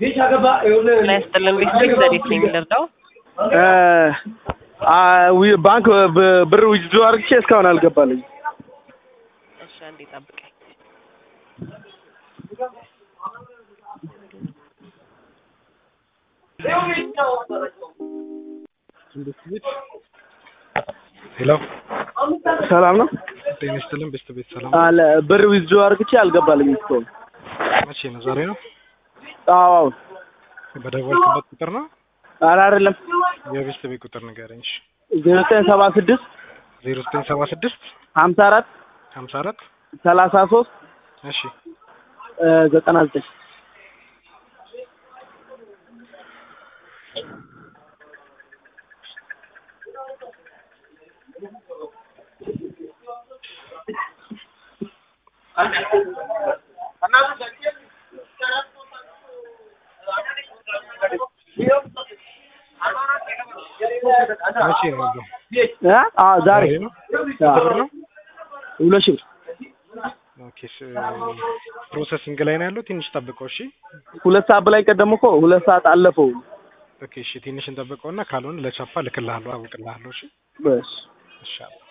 ለስተለም ቢስቲክ ዘሪት ነው የሚለርዳው ባንክ ብር ዊዝድሮ አድርጌ እስካሁን አልገባልኝ። እሺ አንዴ ጠብቀኝ። ሄሎ ሰላም ነው? ጤናስተለም ቤት ሰላም አለ ብር ዊዝድሮ አድርጌ አልገባልኝ እስካሁን። መቼ ነው? ዛሬ ነው? አዎ በደወልክበት ቁጥር ነው? ኧረ አይደለም። የቤት ቁጥር ንገረኝ። 0976 0976 54 54 33 እሺ 99 መቼ ነው? ዛሬ ነው? ብር ነው? 2,000 ኦኬ ፕሮሰሲንግ ላይ ነው ያለው። ትንሽ ጠብቀው እሺ። 2 ሰዓት በላይ ቀደም እኮ 2 ሰዓት አለፈው። ኦኬ እሺ ትንሽ እንጠብቀውና ካልሆነ ለቻፓ ልክልሃለሁ አውቅልሃለሁ። እሺ በስ ኢንሻአላህ